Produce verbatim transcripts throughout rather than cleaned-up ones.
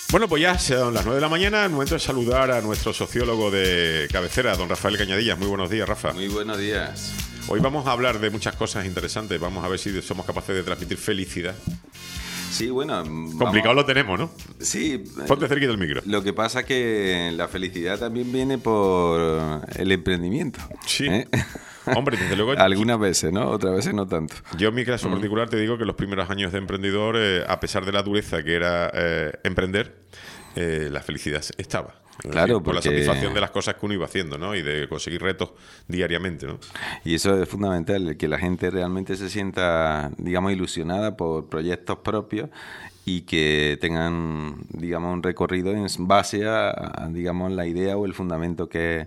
Bueno, pues ya son las nueve de la mañana, el momento de saludar a nuestro sociólogo de cabecera, don Rafael Cañadillas. Muy buenos días, Rafa. Muy buenos días. Hoy vamos a hablar de muchas cosas interesantes. Vamos a ver si somos capaces de transmitir felicidad. Sí, bueno... Complicado lo tenemos, ¿no? Sí. Ponte cerquita del micro. Lo que pasa es que la felicidad también viene por el emprendimiento. Sí. ¿eh? Hombre, desde luego... Algunas veces, ¿no? Otras veces no tanto. Yo en mi caso Mm. particular te digo que los primeros años de emprendedor, eh, a pesar de la dureza que era eh, emprender, eh, la felicidad estaba. Es Claro, decir, por la porque- satisfacción de las cosas que uno iba haciendo, ¿no? Y de conseguir retos diariamente, ¿no? Y eso es fundamental, que la gente realmente se sienta, digamos, ilusionada por proyectos propios y que tengan, digamos, un recorrido en base a, a, digamos, la idea o el fundamento que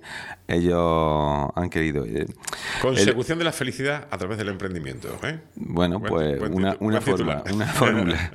ellos han querido. Eh, Consecución de la felicidad a través del emprendimiento, ¿eh? Bueno, Buen- pues buen una, titu- una buen forma, titular. una fórmula.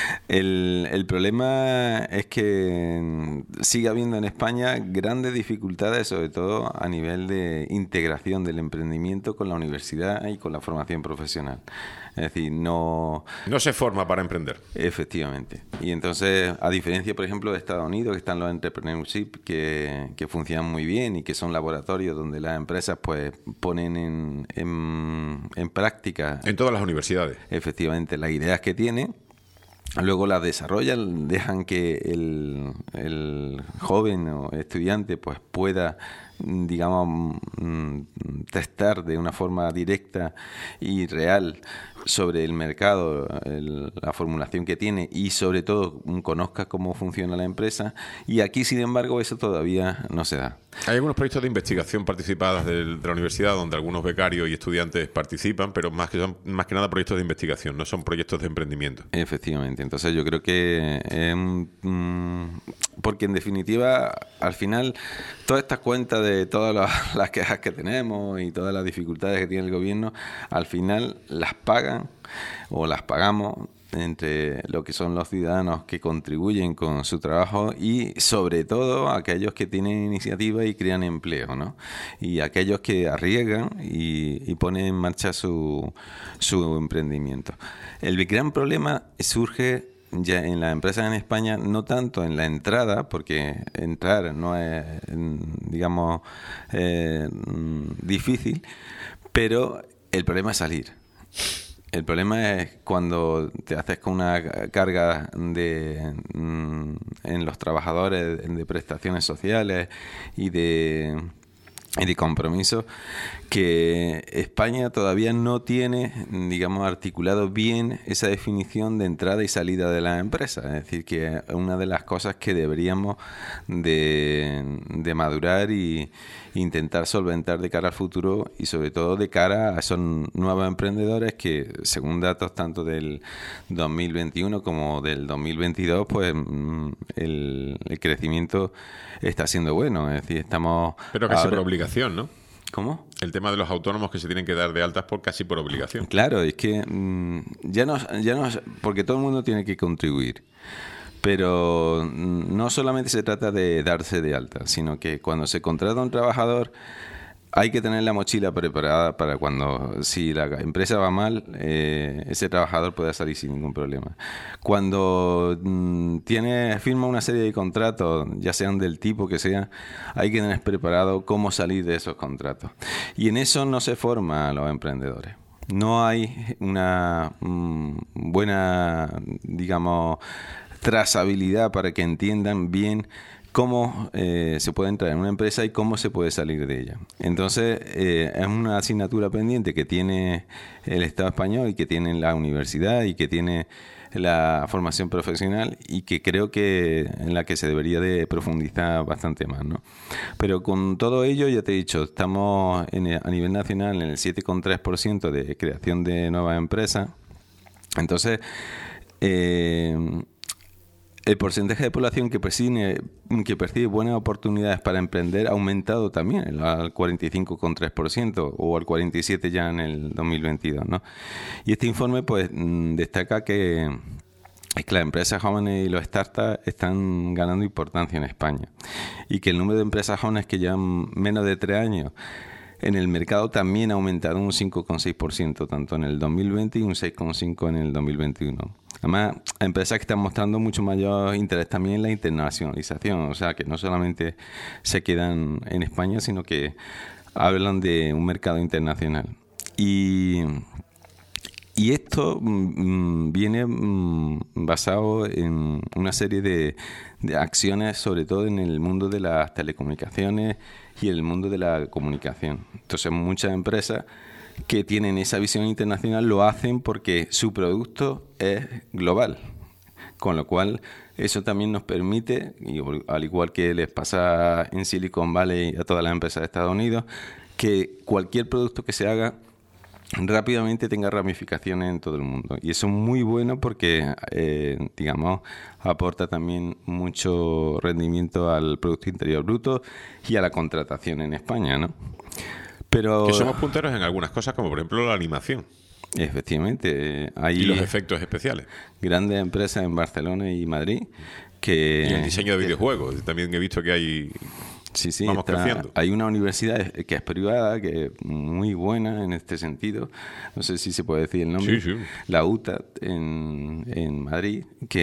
El, el problema es que sigue habiendo en España grandes dificultades, sobre todo a nivel de integración del emprendimiento con la universidad y con la formación profesional. Es decir, no... No se forma para emprender. Efectivamente. Y entonces, a diferencia, por ejemplo, de Estados Unidos, que están los entrepreneurship, que, que funcionan muy bien y que son laboratorios donde las empresas pues ponen en, en, en práctica En todas las universidades. efectivamente las ideas que tienen, luego las desarrollan, dejan que el, el joven o estudiante pues pueda, digamos, mm, testar de una forma directa y real sobre el mercado, el- la formulación que tiene y sobre todo mm, conozca cómo funciona la empresa. Y aquí, sin embargo, eso todavía no se da. Hay algunos proyectos de investigación participadas del- de la universidad donde algunos becarios y estudiantes participan, pero más que, son, más que nada proyectos de investigación, no son proyectos de emprendimiento. Efectivamente, entonces yo creo que es un- mm, porque en definitiva al final todas estas cuentas de todas las, las quejas que tenemos y todas las dificultades que tiene el gobierno, al final las pagan o las pagamos entre lo que son los ciudadanos que contribuyen con su trabajo y sobre todo aquellos que tienen iniciativa y crean empleo, ¿no? Y aquellos que arriesgan y, y ponen en marcha su, su emprendimiento. El gran problema surge ya en las empresas en España, no tanto en la entrada, porque entrar no es, digamos, eh, difícil, pero el problema es salir. El problema es cuando te haces con una carga de mm, en los trabajadores de prestaciones sociales y de y de compromiso, que España todavía no tiene, digamos, articulado bien esa definición de entrada y salida de las empresas. Es decir, que es una de las cosas que deberíamos de, de madurar y intentar solventar de cara al futuro y sobre todo de cara a esos nuevos emprendedores que, según datos tanto del dos mil veintiuno como del dos mil veintidós, pues mm, el, el crecimiento está siendo bueno. Es decir, estamos... Pero casi ahora- por obligación, ¿no? ¿Cómo? El tema de los autónomos que se tienen que dar de altas por casi por obligación. Claro, es que mm, ya no, ya no, porque todo el mundo tiene que contribuir, pero mm, no solamente se trata de darse de alta, sino que cuando se contrata a un trabajador hay que tener la mochila preparada para cuando, si la empresa va mal, eh, ese trabajador pueda salir sin ningún problema. Cuando mm, tiene, firma una serie de contratos, ya sean del tipo que sea, hay que tener preparado cómo salir de esos contratos. Y en eso no se forman los emprendedores. No hay una mm, buena, digamos, trazabilidad para que entiendan bien cómo eh, se puede entrar en una empresa y cómo se puede salir de ella. Entonces, eh, es una asignatura pendiente que tiene el Estado español y que tiene la universidad y que tiene la formación profesional y que creo que en la que se debería de profundizar bastante más, ¿no? Pero con todo ello, ya te he dicho, estamos en el- a nivel nacional en el siete coma tres por ciento de creación de nuevas empresas. Entonces, eh, el porcentaje de población que percibe, que percibe buenas oportunidades para emprender ha aumentado también al cuarenta y cinco coma tres por ciento o al cuarenta y siete por ciento ya en el dos mil veintidós, ¿no? Y este informe pues destaca que es que las empresas jóvenes y los startups están ganando importancia en España y que el número de empresas jóvenes que llevan menos de tres años en el mercado también ha aumentado un cinco coma seis por ciento, tanto en el dos mil veinte y un seis coma cinco por ciento en el dos mil veintiuno. Además, empresas que están mostrando mucho mayor interés también en la internacionalización, o sea, que no solamente se quedan en España, sino que hablan de un mercado internacional. Y, y esto mmm, viene mmm, basado en una serie de, de acciones, sobre todo en el mundo de las telecomunicaciones y el mundo de la comunicación. Entonces, muchas empresas que tienen esa visión internacional lo hacen porque su producto es global, con lo cual eso también nos permite, y al igual que les pasa en Silicon Valley a todas las empresas de Estados Unidos, que cualquier producto que se haga rápidamente tenga ramificaciones en todo el mundo. Y eso es muy bueno porque, eh, digamos, aporta también mucho rendimiento al Producto Interior Bruto y a la contratación en España, ¿no? Pero, que somos punteros en algunas cosas, como por ejemplo la animación. Efectivamente. Hay y los efectos especiales. Grandes empresas en Barcelona y Madrid que... Y el diseño de videojuegos. También he visto que hay... Sí, sí, Vamos está, creciendo. Hay una universidad que es privada, que es muy buena en este sentido. No sé si se puede decir el nombre. Sí, sí. La U T A D en, en Madrid,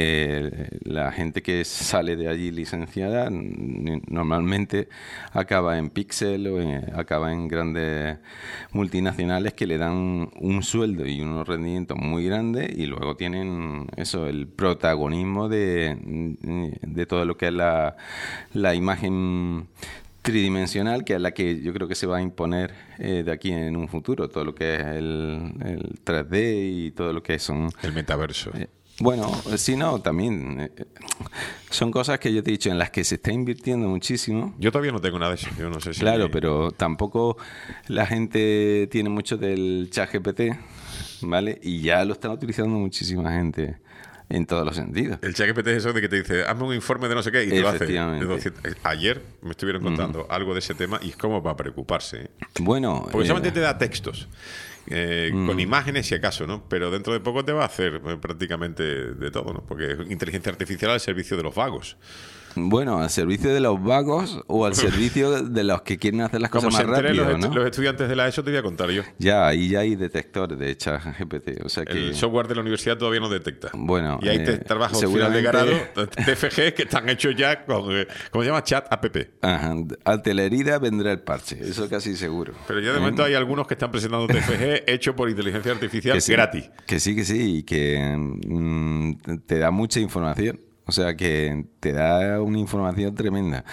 que la gente que sale de allí licenciada normalmente acaba en Pixel o en, acaba en grandes multinacionales que le dan un sueldo y unos rendimientos muy grandes y luego tienen eso, el protagonismo de, de todo lo que es la, la imagen tridimensional, que es la que yo creo que se va a imponer eh, de aquí en un futuro, todo lo que es el, el tres D y todo lo que son... El metaverso. Eh, bueno, sí, no, también eh, son cosas que yo te he dicho en las que se está invirtiendo muchísimo. Yo todavía no tengo nada de eso, yo no sé si... Claro, pero tampoco la gente tiene mucho del ChatGPT, ¿vale? Y ya lo está utilizando muchísima gente. En todos los sentidos. El ChatGPT es eso de que te dice, hazme un informe de no sé qué, y te lo hace. Efectivamente. Ayer me estuvieron contando uh-huh. algo de ese tema y es como para preocuparse. ¿eh? Bueno. Porque eh... solamente te da textos. Eh, mm. Con imágenes si acaso, ¿no? Pero dentro de poco te va a hacer eh, prácticamente de todo, ¿no? Porque es inteligencia artificial al servicio de los vagos. Bueno, al servicio de los vagos o al servicio de los que quieren hacer las cosas más rápido, los, ¿no? los estudiantes de la ESO te voy a contar yo. Ya, ahí ya hay detectores de ChatGPT, o sea que... El software de la universidad todavía no detecta. Bueno, y hay eh, trabajos seguramente... final de grado, T F G, que están hechos ya con, ¿cómo se llama? Chat app. Ajá, ante la herida vendrá el parche, eso casi seguro. Pero ya de momento eh... hay algunos que están presentando T F G hecho por inteligencia artificial que sí, gratis. Que sí, que sí, y que mmm, te da mucha información. O sea, que te da una información tremenda.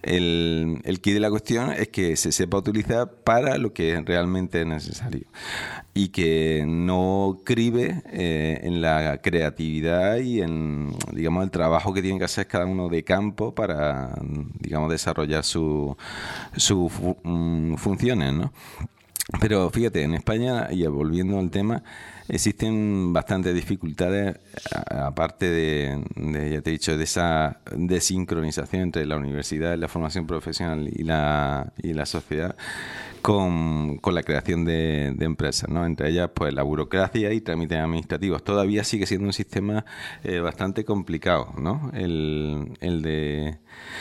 El, el key de la cuestión es que se sepa utilizar para lo que realmente es necesario y que no cribe eh, en la creatividad y en, digamos, el trabajo que tiene que hacer cada uno de campo para, digamos, desarrollar sus su, fu, um, funciones, ¿no? Pero fíjate, en España, y volviendo al tema, existen bastantes dificultades, aparte de, de, ya te he dicho, de esa desincronización entre la universidad, la formación profesional y la, y la sociedad, con, con la creación de, de empresas, ¿no? Entre ellas, pues la burocracia y trámites administrativos. Todavía sigue siendo un sistema eh, bastante complicado, ¿no? El, el de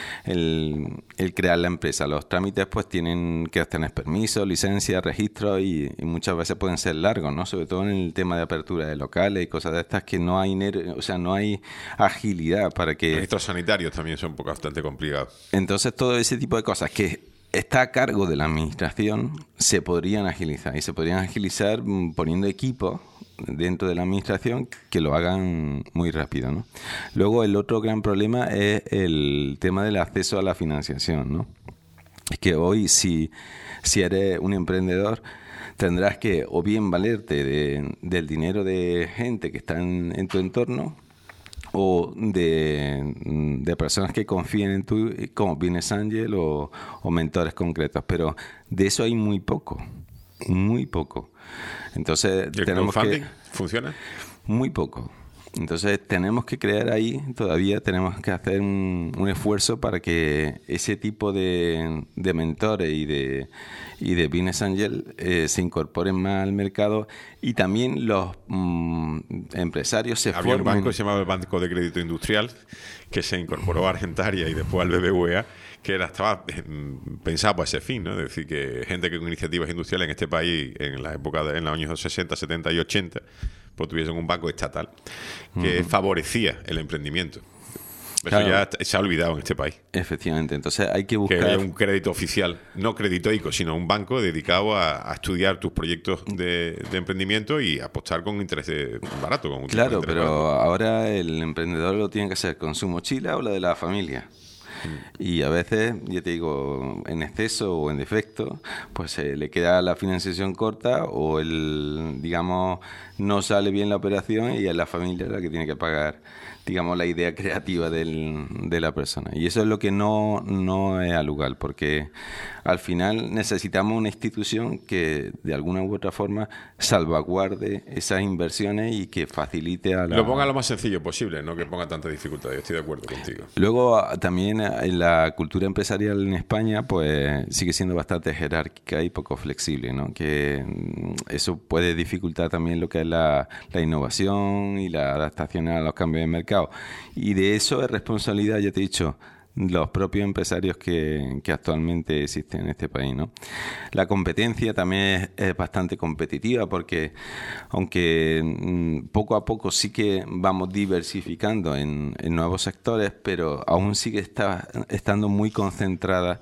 el, el crear la empresa. Los trámites, pues, tienen que obtener permisos, licencias, registros y, y muchas veces pueden ser largos, ¿no? Sobre todo en el tema de apertura de locales y cosas de estas que no hay, o sea, no hay agilidad para que... Registros sanitarios también son bastante complicados. Entonces, todo ese tipo de cosas que está a cargo de la administración se podrían agilizar y se podrían agilizar poniendo equipos dentro de la administración que lo hagan muy rápido, ¿no? Luego el otro gran problema es el tema del acceso a la financiación, ¿no? Es que hoy si, si eres un emprendedor tendrás que o bien valerte de, del dinero de gente que está en, en tu entorno o de, de personas que confíen en tú, como Business Angel o, o mentores concretos, pero de eso hay muy poco, muy poco. Entonces ¿Y el tenemos crowdfunding que funciona? Muy poco. Entonces tenemos que crear ahí, todavía tenemos que hacer un, un esfuerzo para que ese tipo de, de mentores y de, y de Business Angel eh, se incorporen más al mercado y también los, mmm, empresarios se Había forman. un banco que se llamaba el Banco de Crédito Industrial, que se incorporó a Argentaria y después al B B V A, que era, estaba eh, pensado para ese fin, ¿no? Es decir, que gente que con iniciativas industriales en este país, en la época de, en los años sesenta, setenta y ochenta, pues tuviesen un banco estatal que uh-huh. favorecía el emprendimiento. Eso claro. ya se ha olvidado en este país. Efectivamente, entonces hay que buscar... Que haya un crédito oficial, no crédito ICO, sino un banco dedicado a, a estudiar tus proyectos de, de emprendimiento y apostar con interés barato. Con un claro, interés pero barato. Ahora el emprendedor lo tiene que hacer con su mochila o la de la familia. Y a veces, ya te digo, en exceso o en defecto, pues eh, le queda la financiación corta o el, digamos, no sale bien la operación y es la familia la que tiene que pagar, digamos, la idea creativa del, de la persona. Y eso es lo que no, no es al lugar, porque al final necesitamos una institución que de alguna u otra forma salvaguarde esas inversiones y que facilite a la... Lo ponga lo más sencillo posible, no que ponga tanta dificultad. Yo estoy de acuerdo contigo. Luego también en la cultura empresarial en España pues sigue siendo bastante jerárquica y poco flexible, ¿no? Que eso puede dificultar también lo que es la, la innovación y la adaptación a los cambios de mercado. Y de eso es responsabilidad, ya te he dicho, los propios empresarios que, que actualmente existen en este país, ¿no? La competencia también es, es bastante competitiva porque aunque mmm, poco a poco sí que vamos diversificando en, en nuevos sectores, pero aún sigue está, estando muy concentrada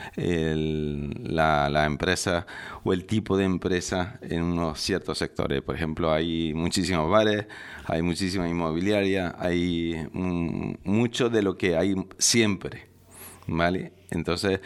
el, la, la empresa o el tipo de empresa en unos ciertos sectores. Por ejemplo, hay muchísimos bares, hay muchísimas inmobiliarias, hay mm, mucho de lo que hay siempre, ¿vale? Entonces,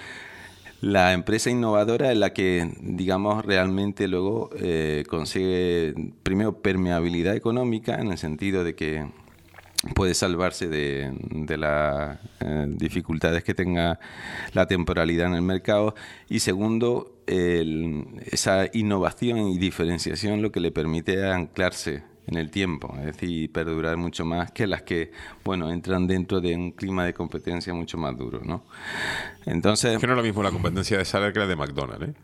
la empresa innovadora es la que, digamos, realmente luego eh, consigue, primero, permeabilidad económica, en el sentido de que puede salvarse de, de las eh, dificultades que tenga la temporalidad en el mercado, y segundo, el, esa innovación y diferenciación lo que le permite anclarse en el tiempo, es decir, perdurar mucho más que las que, bueno, entran dentro de un clima de competencia mucho más duro, ¿no? Entonces... Es que no es lo mismo la competencia de Saler que la de McDonald's, ¿eh?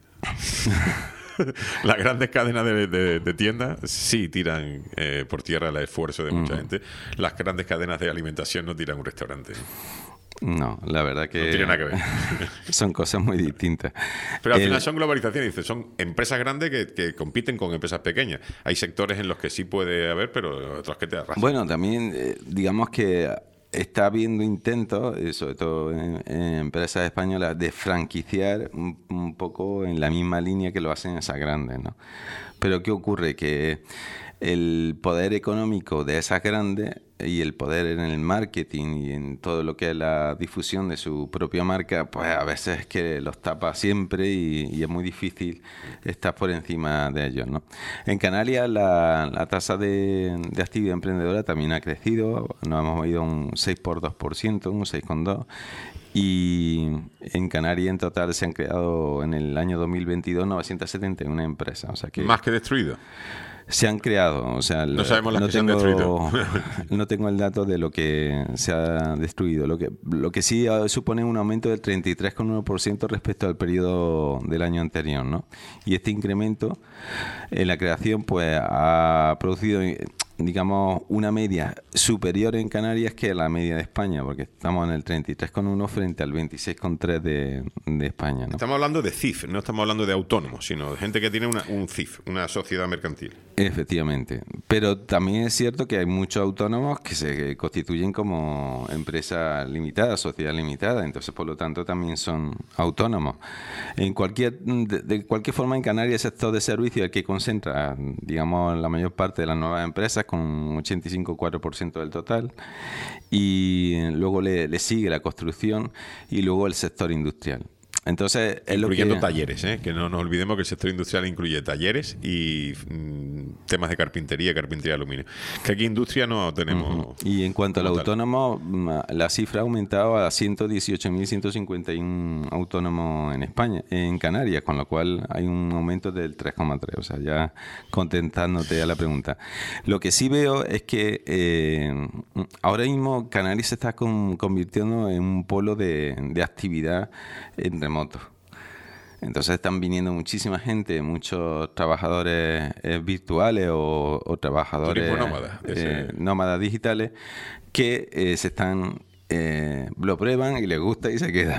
Las grandes cadenas de, de, de tiendas sí tiran eh, por tierra el esfuerzo de mucha mm. gente. Las grandes cadenas de alimentación no tiran un restaurante. No, la verdad que... No tiene nada que ver. Son cosas muy distintas. Pero al El... final son globalizaciones, dice, son empresas grandes que, que compiten con empresas pequeñas. Hay sectores en los que sí puede haber, pero otros que te arrasan. Bueno, también eh, digamos que está habiendo intentos, eh, sobre todo en, en empresas españolas, de franquiciar un, un poco en la misma línea que lo hacen esas grandes, ¿no? Pero ¿qué ocurre? Que el poder económico de esas grandes y el poder en el marketing y en todo lo que es la difusión de su propia marca, pues a veces es que los tapa siempre y, y es muy difícil estar por encima de ellos, ¿no? En Canarias la, la tasa de, de actividad emprendedora también ha crecido, nos hemos ido un seis por dos por ciento, un seis coma dos por ciento, y en Canarias en total se han creado en el año dos mil veintidós novecientas setenta y una empresas. O sea que más que destruido. Se han creado, o sea, no sabemos las no que tengo, se han destruido. No tengo el dato de lo que se ha destruido. Lo que, lo que sí supone un aumento del treinta y tres coma uno por ciento respecto al periodo del año anterior, ¿no? Y este incremento en la creación pues ha producido, digamos, una media superior en Canarias que la media de España, porque estamos en el treinta y tres coma uno frente al veintiséis coma tres de, de España, ¿no? Estamos hablando de C I F, no estamos hablando de autónomos, sino de gente que tiene una, un C I F, una sociedad mercantil. Efectivamente, pero también es cierto que hay muchos autónomos que se constituyen como empresa limitada, sociedad limitada, entonces por lo tanto también son autónomos. En cualquier de, de cualquier forma, en Canarias el sector de servicios es el que concentra, digamos, la mayor parte de las nuevas empresas, con un ochenta y cinco coma cuatro por ciento del total, y luego le, le sigue la construcción y luego el sector industrial. Entonces, es incluyendo lo que... talleres, ¿eh? Que no nos olvidemos que el sector industrial incluye talleres y mm, temas de carpintería, carpintería de aluminio. Que aquí industria no tenemos. Uh-huh. Y en cuanto al autónomo, la cifra ha aumentado a ciento dieciocho mil ciento cincuenta y uno autónomos en España, en Canarias, con lo cual hay un aumento del tres coma tres. O sea, ya contentándote a la pregunta. Lo que sí veo es que eh, ahora mismo Canarias se está con, convirtiendo en un polo de, de actividad en remoto. Entonces están viniendo muchísima gente, muchos trabajadores eh, virtuales o, o trabajadores nómadas, eh, nómadas digitales que eh, se están eh, lo prueban y les gusta y se quedan.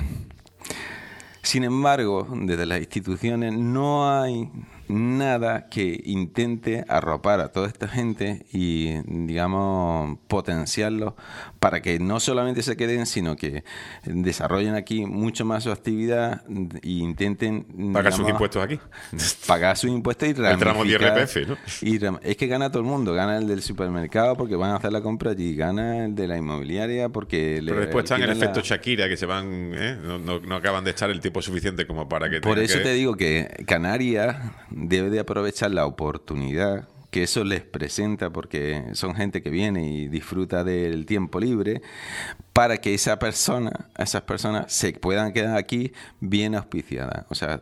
Sin embargo, desde las instituciones no hay nada que intente arropar a toda esta gente y, digamos, potenciarlos para que no solamente se queden, sino que desarrollen aquí mucho más su actividad e intenten... Pagar digamos, sus impuestos aquí. Pagar sus impuestos y ramificar. El tramo de I R P F, ¿no? Y ram- es que gana todo el mundo. Gana el del supermercado porque van a hacer la compra allí. Gana el de la inmobiliaria porque... Pero le después están en el alquilan efecto la... Shakira, que se van... ¿eh? No, no, no acaban de echar el tiempo suficiente como para que... Por eso que... te digo que Canarias debe de aprovechar la oportunidad que eso les presenta, porque son gente que viene y disfruta del tiempo libre, para que esa persona, esas personas se puedan quedar aquí bien auspiciadas, o sea,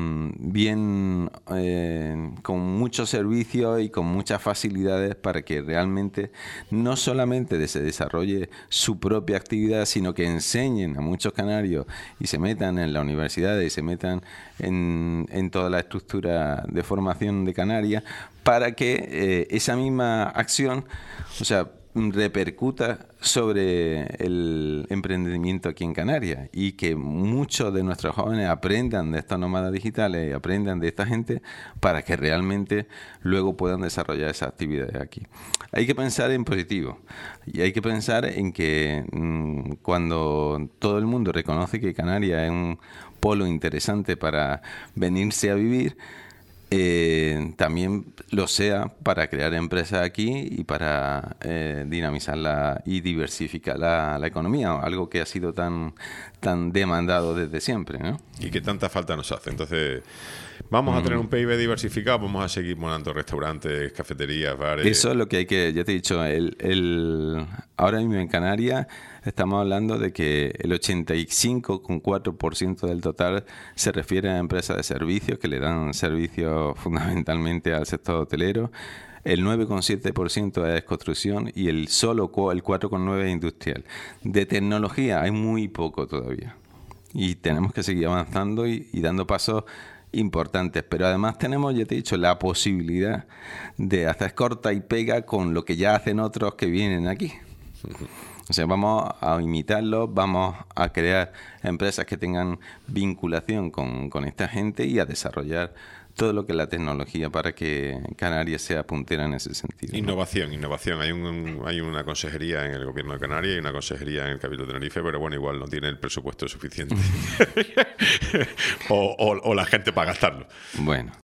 bien eh, con muchos servicios y con muchas facilidades para que realmente no solamente se desarrolle su propia actividad, sino que enseñen a muchos canarios y se metan en la universidad y se metan en, en toda la estructura de formación de Canarias, para que eh, esa misma acción, o sea, repercuta sobre el emprendimiento aquí en Canarias y que muchos de nuestros jóvenes aprendan de estos nómadas digitales, aprendan de esta gente para que realmente luego puedan desarrollar esas actividades aquí. Hay que pensar en positivo y hay que pensar en que mmm, cuando todo el mundo reconoce que Canarias es un polo interesante para venirse a vivir, Eh, también lo sea para crear empresas aquí y para eh, dinamizarla y diversificar la, la economía, algo que ha sido tan tan demandado desde siempre, ¿no? Y que tanta falta nos hace. Entonces, vamos mm. a tener un P I B diversificado, vamos a seguir monando restaurantes, cafeterías, bares. Eso es lo que hay que, ya te he dicho, el, el ahora mismo en Canarias estamos hablando de que el ochenta y cinco coma cuatro por ciento del total se refiere a empresas de servicios que le dan servicios fundamentalmente al sector hotelero. El nueve coma siete por ciento es construcción y el solo el cuatro coma nueve por ciento es industrial. De tecnología hay muy poco todavía. Y tenemos que seguir avanzando y, y dando pasos importantes. Pero además tenemos, ya te he dicho, la posibilidad de hacer corta y pega con lo que ya hacen otros que vienen aquí. O sea, vamos a imitarlos, vamos a crear empresas que tengan vinculación con, con esta gente y a desarrollar todo lo que es la tecnología para que Canarias sea puntera en ese sentido. Innovación, ¿no? innovación. Hay un, hay una consejería en el gobierno de Canarias y una consejería en el Cabildo de Tenerife, pero bueno, igual no tiene el presupuesto suficiente. o, o, o la gente para gastarlo. Bueno,